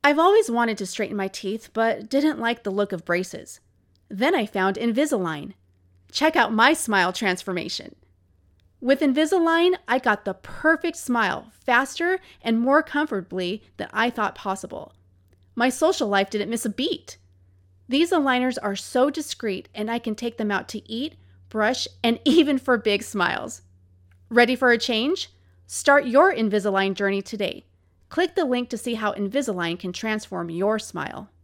I've always wanted to straighten my teeth, but didn't like the look of braces. Then I found Invisalign. Check out my smile transformation. With Invisalign, I got the perfect smile faster and more comfortably than I thought possible. My social life didn't miss a beat. These aligners are so discreet, and I can take them out to eat, brush, and even for big smiles. Ready for a change? Start your Invisalign journey today. Click the link to see how Invisalign can transform your smile.